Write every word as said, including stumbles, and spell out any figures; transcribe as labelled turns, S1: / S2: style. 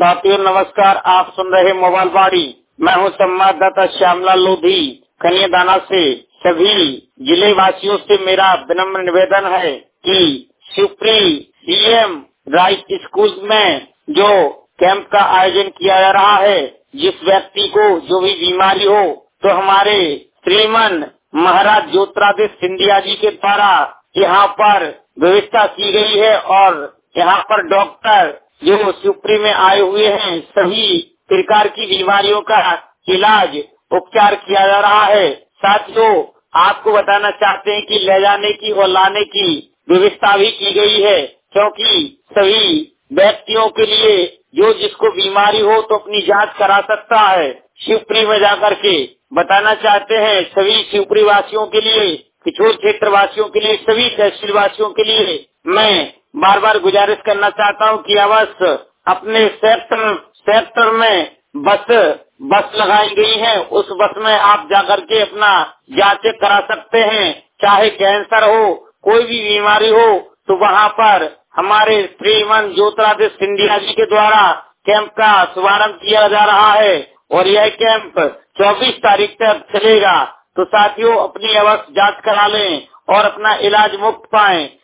S1: साथियों नमस्कार, आप सुन रहे मोबाइल बाड़ी। मैं हूं संवाददाता श्यामलाल लोधी कन्यादाना से। सभी जिले वासियों से मेरा विनम्र निवेदन है कि शिवपुरी सीएम राइट स्कूल में जो कैंप का आयोजन किया जा रहा है, जिस व्यक्ति को जो भी बीमारी हो तो हमारे श्रीमान महाराज ज्योतिरादित्य सिंधिया जी के द्वारा यहाँ पर व्यवस्था की गई है और यहाँ पर डॉक्टर जो शिवपुरी में आए हुए हैं सभी प्रकार की बीमारियों का इलाज उपचार किया जा रहा है। साथियों आपको बताना चाहते हैं कि ले जाने की और लाने की व्यवस्था भी की गई है, क्योंकि सभी व्यक्तियों के लिए जो जिसको बीमारी हो तो अपनी जांच करा सकता है शिवपुरी में जाकर के। बताना चाहते हैं सभी शिवपुरी वासियों के लिए, किशोर क्षेत्र वासियों के लिए, सभी तहसील वासियों के लिए मैं बार बार गुजारिश करना चाहता हूं कि अवश्य अपने सेक्टर सेक्टर में बस बस लगाई गई है, उस बस में आप जाकर के अपना जांच करा सकते हैं। चाहे कैंसर हो, कोई भी बीमारी हो तो वहाँ पर हमारे श्रीमान ज्योतिरादित्य सिंधिया जी के द्वारा कैंप का शुभारंभ किया जा रहा है और यह कैंप चौबीस तारीख तक चलेगा। तो साथियों अपनी अवश्य जांच करा लें और अपना इलाज मुफ्त पाएं।